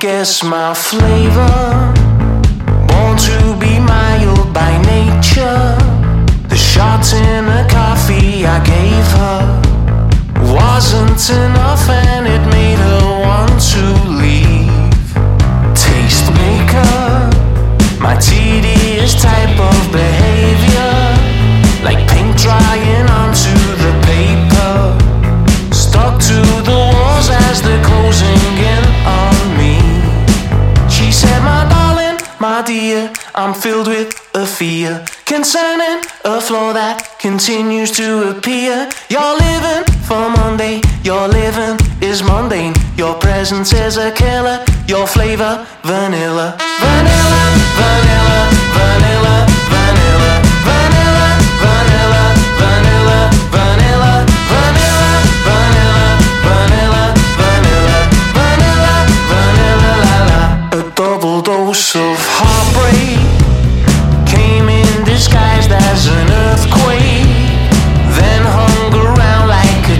guess my flavor. Born to be mild by nature. The shot in the coffee I gave her wasn't enough and it made her want to leave. Taste maker, my tedious type of behavior, like paint drying onto the paper, stuck to the walls as they're closing in on me. She said, my darling, my dear, I'm filled with a fear concerning a flaw that continues to appear. You're living for Monday, your living is mundane. Your presence is a killer, your flavor, vanilla. Vanilla, vanilla, vanilla, vanilla, vanilla, vanilla, vanilla, vanilla, vanilla, vanilla, vanilla, vanilla, vanilla, vanilla, la la. A double dose of heartbreak